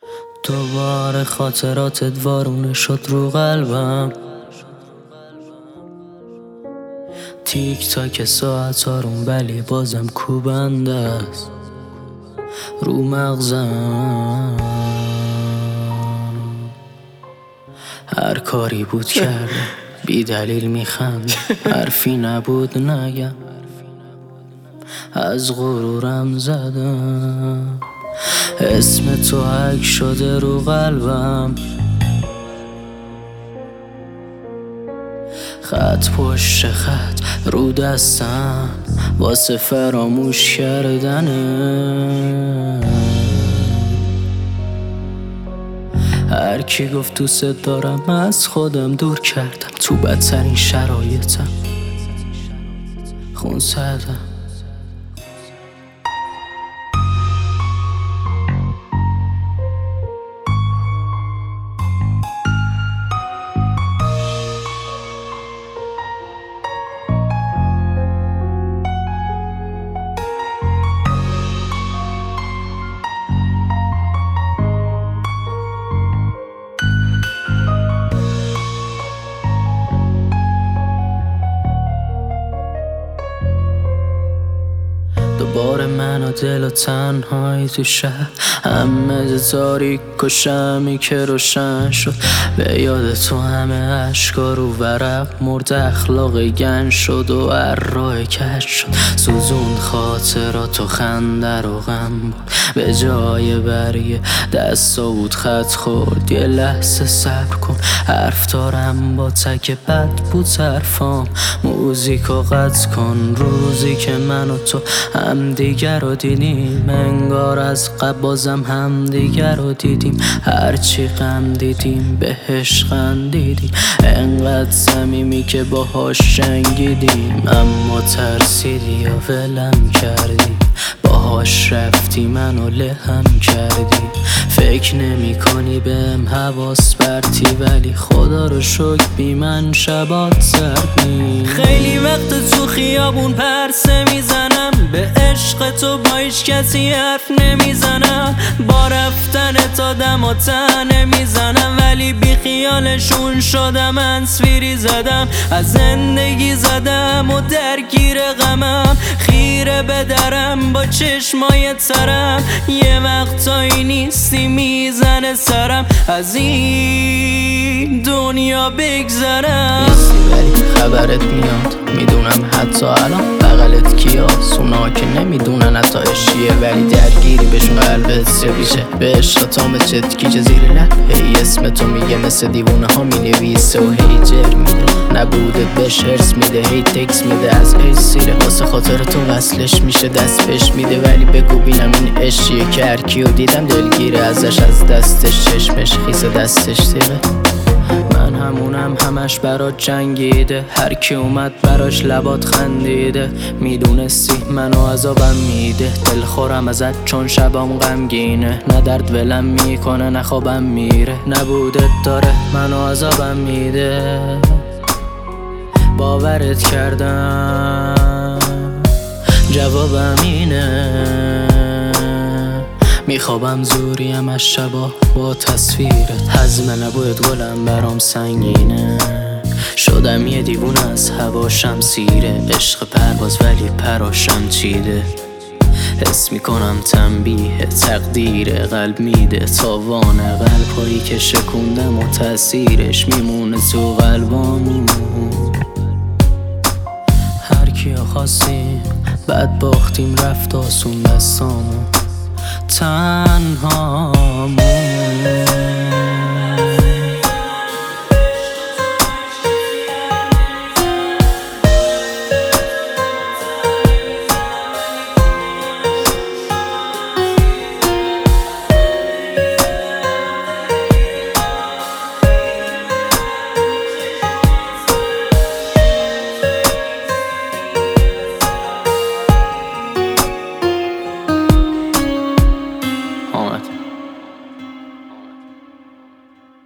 دوباره خاطراتت وارونه شد رو قلبم. تیک تاک ساعت هارون ولی بازم کوبنده است رو مغزم. هر کاری بود کرده بی دلیل میخند، حرفی نبود نگم از غرورم زدم. اسم تو حک شده رو قلبم، خط پشت خط رو دستم واسه فراموش کردنه. هر کی گفت دوست دارم از خودم دور کردم، تو بدترین شرایطم خون زدم. دوباره من و دل و تنهایی تو شهر، همه تاریک و شمی که روشن شد. به یاد تو همه اشکا رو ورق مرد، اخلاق گن شد و هر راه کج شد. سوزون خاطرات و خنده رو غم بود، به جای برگ دستا بود خط خورد. یه لحظه صبر کن، حرف دارم با تک بد بود حرفام. موزیکو قطع کن، روزی که من و تو هم دیگر رو دیدیم، انگار از قبل بازم هم دیگر رو دیدیم. هرچی غم دیدیم بهش خندیدیم، انقدر صمیمی که باهاش جنگیدیم. اما ترسیدی یا ولم کردی، باهاش رفتی منو لهم کردی. فکر نمی کنی بهم حواس برتی، ولی خدا رو شکر بی من شبات سرد نی. خیلی وقت تو خیابون پرسه میزنم، به عشق تو با هیچ کسی حرف نمیزنم. با رفتن تا دم و تنه میزنم، ولی بی خیالشون شدم. انسویری زدم از زندگی زدم و درگیر غمم، خیره به درم با چشمای ترم. یه وقتایی نیستی میزنه سرم، از این دنیا بگذرم. نیستی ولی خبرت میاد، میدونم حتی الان بغلت کیاست. اونا که نمیدونن حتی اشیه، ولی درگیری بهشون قلبت سریشه. به عشق تام چتکیچه زیر لب، هی اسم تو میگه مثل دیوونه ها مینویسه و هی جر میده. نبودت بهش هرس میده، هی تکس میده از ای سیره. واسه خاطر تو وصلش میشه دست بهش میده، ولی بگو بینم این عشقیه که هرکیو دیدم دلگیره ازش. از دستش چشمش خیس دستش تیغه. من همونم همش برات جنگیده، هر کی اومد براش لبات خندیده. میدونستی منو عذابم میده، دل خورم ازت چون شبام غمگینه. نه درد ولم میکنه نه خوابم میره، نبودت داره منو عذابم میده. باورت کردم جوابم اینه، میخوابم زوریم از شبا با تصویرت. حزم نبود گلم برام سنگینه، شدم یه دیوونه از هوا شمسیره. عشق پرواز ولی پراشم چیده، حس میکنم تنبیه تقدیر. قلب میده تاوان قلب هایی که شکوندم و تأثیرش میمونه تو قلبا میمون. هر کیا خواستیم بعد باختیم، رفت آسون دستامون تنهامون.